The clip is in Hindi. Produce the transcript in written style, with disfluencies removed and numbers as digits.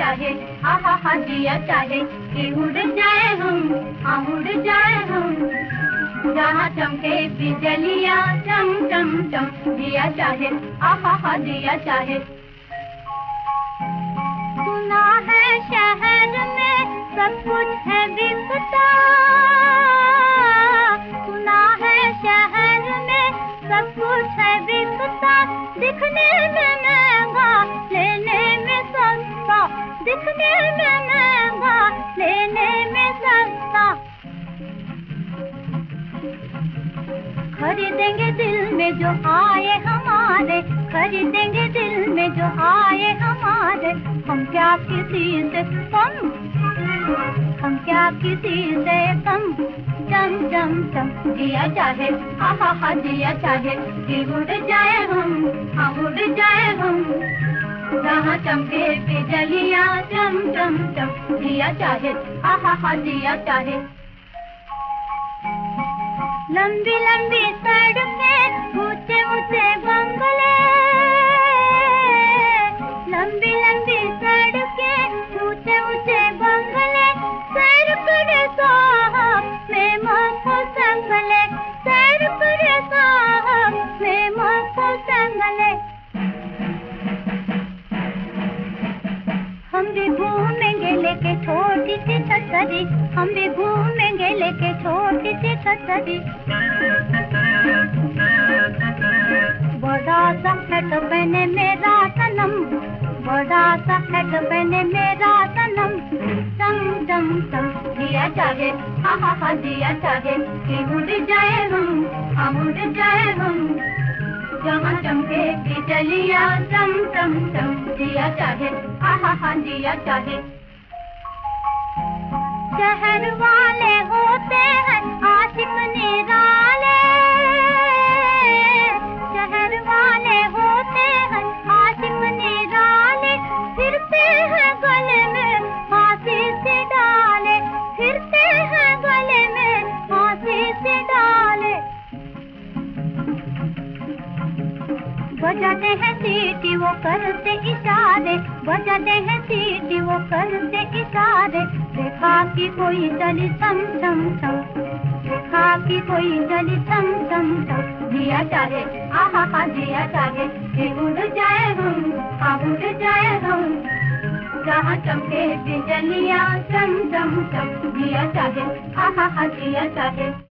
चाहे, आहा हा जिया चाहे कि उड़ जाए हम उड़ जाए हम, जहाँ चमके बिजलियाँ चम चम चम, जिया चाहे, आहा हा जिया चाहे। सुना है शहर में सब कुछ है बिकता, सुना है शहर में सब कुछ है बिकता, दिखने में महंगा लेने में सस्ता, दिखने में महंगा लेने में सस्ता। खरीदेंगे दिल में जो आए हमारे, खरीदेंगे दिल में जो आए हमारे, हम क्या किसी से कम, हम क्या किसी से कम, चम चम चम, जिया चाहे, आहा हा जिया चाहे कि उड़ जाए हम उड़ जाए हम, जहाँ चमके बिजलियाँ चम चम चम, जिया चाहे, आहा हा जिया चाहे। लंबी लंबी सड़कें, ऊंचे ऊंचे बंगले, लंबी लंबी सड़कें, ऊंचे ऊंचे बंगले, सैर करे साहब मेहमान को संगले, सैर करे साहब मेहमान को संगले। हम भी घूमेंगे लेके छोटी सी छतरी, हम भी घूमेंगे लेके छोटी सी छतरी, बड़ा सा हैट पहने मेरा सनम, बड़ा सा हैट पहने मेरा सनम, चम चम चम, जिया चाहे, आहा हा जिया चाहे कि उड़ जाए हम उड़ जाए हम, जहाँ चमके बिजलियाँ चम चम चम, जिया चाहे, आहा हा जिया चाहे। शहर वाले होते हैं आशिक निराले, शहर वाले होते हैं आशिक निराले, फिरते हैं गले में फांसी से डाले, फिरते हैं गले में फांसी से डाले। बजाते हैं सीटी वो करते इशारे, बजाते हैं सीटी वो करते इशारे, देखा कि कोई चली थम थम थम, देखा कि कोई चली थम थम थम, जिया चाहे, आहा हा जिया चाहे कि उड़ जाए हम उड़ जाए हम, जहाँ चमके बिजलियाँ चम चम चम, जिया चाहे, आहा हा जिया चाहे।